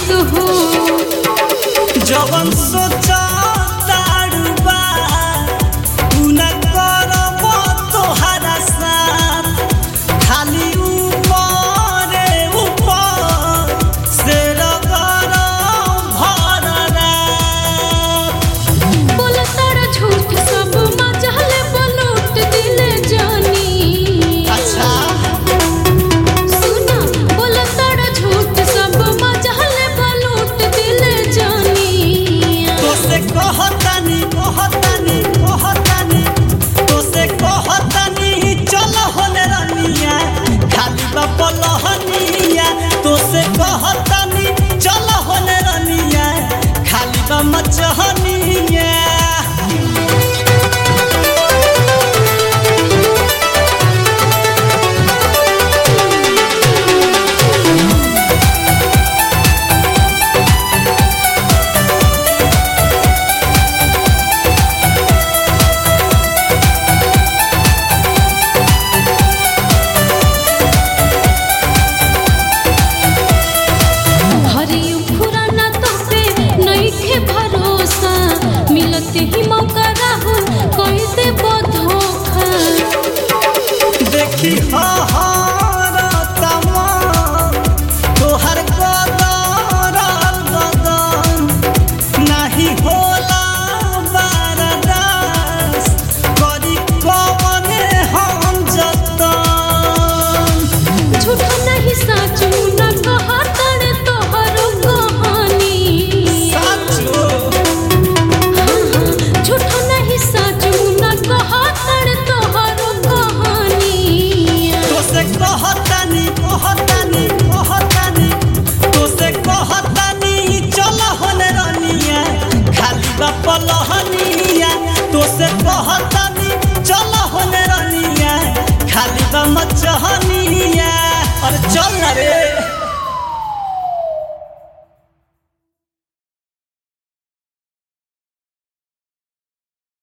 हो जवन सोचा तारुबा उना करब तोहरा साथ खाली ऊपर से रगड़ भर रात बोला तारा झूठ सब मजहले बलूट दिले जानी अच्छा सुना बोला तारा झूठ सब मजहले बलूट दिले जानी तो से कहतानी चल होले रनिया खाली बाप लहनिया तो से कहतानी चल होले रनिया खाली बा मचहनिया हरियु पुराना तो पे नइखे भरोसा मिलते ही मौका राहु कोई दे धोखा देखी तमा तोहर कदर बदन नाही होला बरदास करी कवने हम जतन झूठ नहीं सच न कहा तड़े तोहरो कहानी साचो झूठ नहीं सच न कहा तड़े तोहरो कहानी तो से कहतानी चल होले रनिया खाली बाप लहनिया तो से कहतानी चल होले रनिया खाली बा मचहनिया अरे चल ना रे।